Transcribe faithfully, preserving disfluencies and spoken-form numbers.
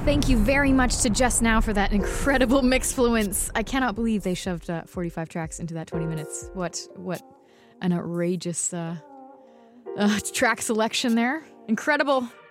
Thank you very much to Just Now for that incredible Mixfluence. I cannot believe they shoved uh, forty-five tracks into that twenty minutes. What what an outrageous uh, uh, track selection there. Incredible.